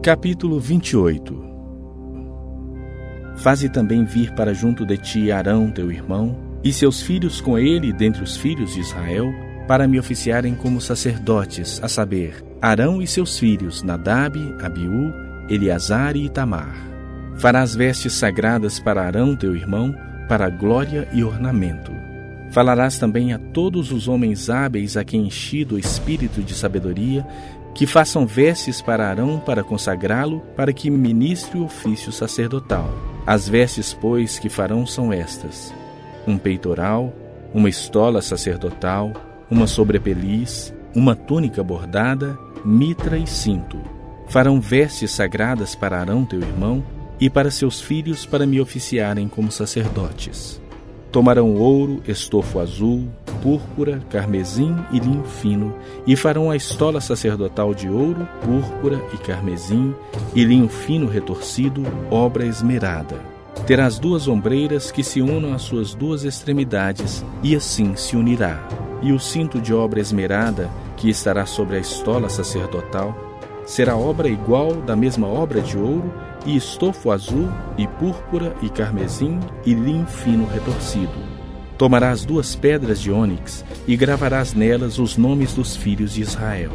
Capítulo 28. Faze também vir para junto de ti Arão teu irmão, e seus filhos com ele dentre os filhos de Israel, para me oficiarem como sacerdotes, a saber, Arão e seus filhos, Nadab, Abiú, Eleazar e Itamar. Farás vestes sagradas para Arão teu irmão, para glória e ornamento. Falarás também a todos os homens hábeis a quem enchi do espírito de sabedoria, que façam vestes para Arão para consagrá-lo, para que ministre o ofício sacerdotal. As vestes, pois, que farão são estas: um peitoral, uma estola sacerdotal, uma sobrepeliz, uma túnica bordada, mitra e cinto. Farão vestes sagradas para Arão teu irmão e para seus filhos para me oficiarem como sacerdotes. Tomarão ouro, estofo azul, púrpura, carmesim e linho fino, e farão a estola sacerdotal de ouro, púrpura e carmesim, e linho fino retorcido, obra esmerada. Terás 2 ombreiras que se unam às suas 2 extremidades, e assim se unirá. E o cinto de obra esmerada, que estará sobre a estola sacerdotal, será obra igual da mesma obra de ouro, e estofo azul, e púrpura, e carmesim, e linho fino retorcido. Tomarás 2 pedras de ônix, e gravarás nelas os nomes dos filhos de Israel.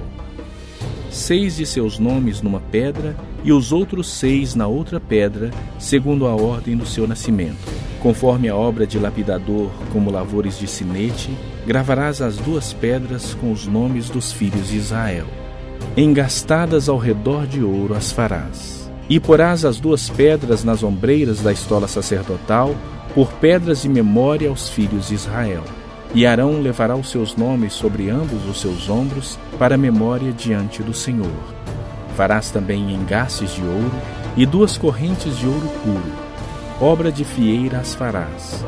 6 de seus nomes numa pedra, e os outros 6 na outra pedra, segundo a ordem do seu nascimento. Conforme a obra de lapidador, como lavores de sinete, gravarás as 2 pedras com os nomes dos filhos de Israel. Engastadas ao redor de ouro as farás. E porás as 2 pedras nas ombreiras da estola sacerdotal, por pedras de memória aos filhos de Israel. E Arão levará os seus nomes sobre ambos os seus ombros, para memória diante do Senhor. Farás também engastes de ouro, e 2 correntes de ouro puro. Obra de fieira as farás.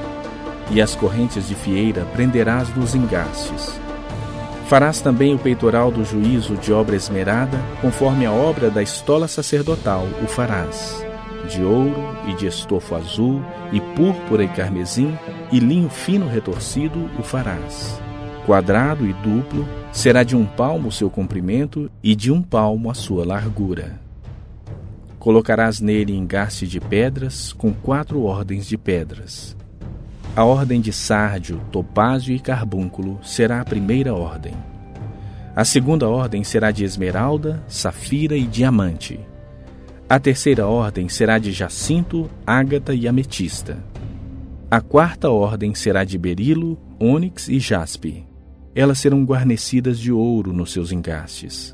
E as correntes de fieira prenderás dos engastes. Farás também o peitoral do juízo de obra esmerada, conforme a obra da estola sacerdotal o farás. De ouro e de estofo azul, e púrpura e carmesim, e linho fino retorcido o farás. Quadrado e duplo, será de 1 palmo o seu comprimento, e de 1 palmo a sua largura. Colocarás nele engaste de pedras, com 4 ordens de pedras. A ordem de sárdio, topázio e carbúnculo será a primeira ordem. A segunda ordem será de esmeralda, safira e diamante. A terceira ordem será de jacinto, ágata e ametista. A 4ª ordem será de berilo, ônix e jaspe. Elas serão guarnecidas de ouro nos seus engastes.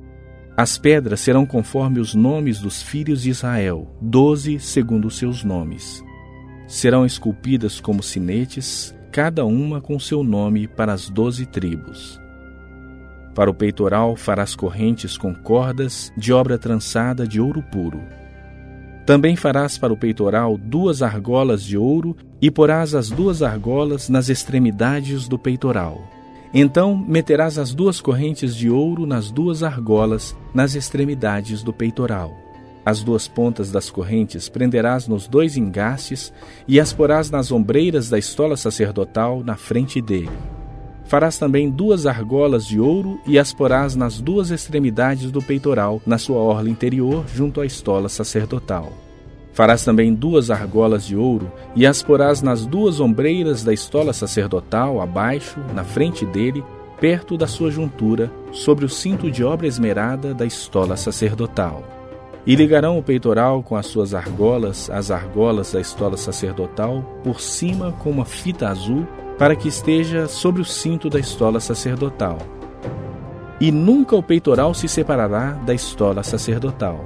As pedras serão conforme os nomes dos filhos de Israel, 12 segundo os seus nomes. Serão esculpidas como sinetes, cada uma com seu nome para as 12 tribos. Para o peitoral farás correntes com cordas de obra trançada de ouro puro. Também farás para o peitoral 2 argolas de ouro, e porás as 2 argolas nas extremidades do peitoral. Então meterás as 2 correntes de ouro nas 2 argolas nas extremidades do peitoral. As 2 pontas das correntes prenderás nos 2 engastes, e as porás nas ombreiras da estola sacerdotal na frente dele. Farás também 2 argolas de ouro, e as porás nas 2 extremidades do peitoral, na sua orla interior, junto à estola sacerdotal. Farás também 2 argolas de ouro, e as porás nas 2 ombreiras da estola sacerdotal, abaixo, na frente dele, perto da sua juntura, sobre o cinto de obra esmerada da estola sacerdotal. E ligarão o peitoral com as suas argolas, as argolas da estola sacerdotal, por cima com uma fita azul, para que esteja sobre o cinto da estola sacerdotal. E nunca o peitoral se separará da estola sacerdotal.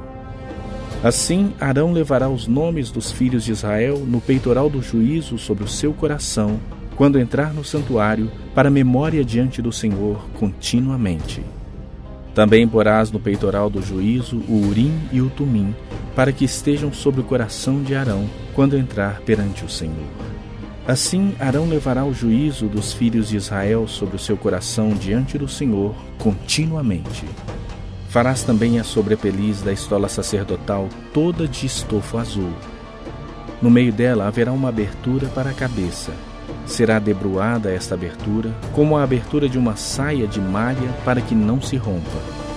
Assim, Arão levará os nomes dos filhos de Israel no peitoral do juízo sobre o seu coração, quando entrar no santuário, para memória diante do Senhor continuamente. Também porás no peitoral do juízo o Urim e o Tumim, para que estejam sobre o coração de Arão, quando entrar perante o Senhor. Assim, Arão levará o juízo dos filhos de Israel sobre o seu coração diante do Senhor continuamente. Farás também a sobrepeliz da estola sacerdotal toda de estofo azul. No meio dela haverá uma abertura para a cabeça. Será debruada esta abertura, como a abertura de uma saia de malha, para que não se rompa.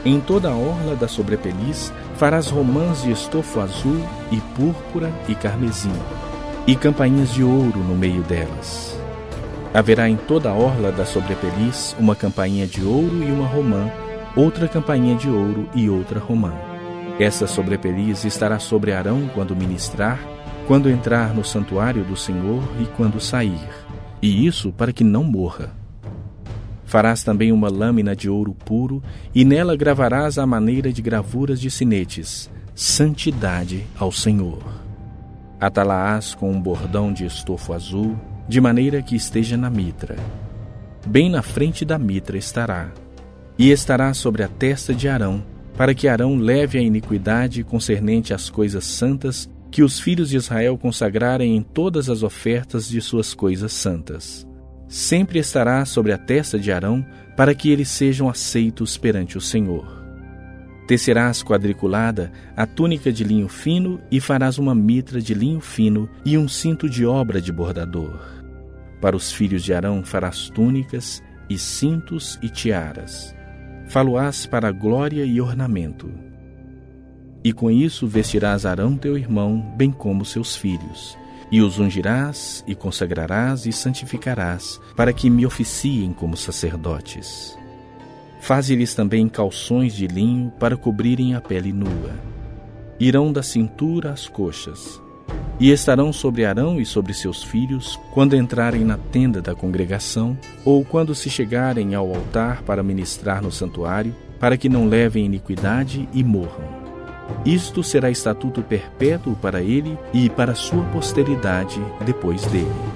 Em toda a orla da sobrepeliz farás romãs de estofo azul e púrpura e carmesim, e campainhas de ouro no meio delas. Haverá em toda a orla da sobrepeliz uma campainha de ouro e uma romã, outra campainha de ouro e outra romã. Essa sobrepeliz estará sobre Arão quando ministrar, quando entrar no santuário do Senhor e quando sair, e isso para que não morra. Farás também uma lâmina de ouro puro, e nela gravarás à maneira de gravuras de sinetes, santidade ao Senhor. Atá-la-ás com um bordão de estofo azul, de maneira que esteja na mitra. Bem na frente da mitra estará, e estará sobre a testa de Arão, para que Arão leve a iniquidade concernente às coisas santas que os filhos de Israel consagrarem em todas as ofertas de suas coisas santas. Sempre estará sobre a testa de Arão, para que eles sejam aceitos perante o Senhor. Tecerás quadriculada a túnica de linho fino e farás uma mitra de linho fino e um cinto de obra de bordador. Para os filhos de Arão farás túnicas e cintos e tiaras. Fá-lo-ás para glória e ornamento. E com isso vestirás Arão teu irmão, bem como seus filhos, e os ungirás, e consagrarás, e santificarás, para que me oficiem como sacerdotes. Faze-lhes também calções de linho para cobrirem a pele nua. Irão da cintura às coxas, e estarão sobre Arão e sobre seus filhos, quando entrarem na tenda da congregação, ou quando se chegarem ao altar para ministrar no santuário, para que não levem iniquidade e morram. Isto será estatuto perpétuo para ele e para sua posteridade depois dele.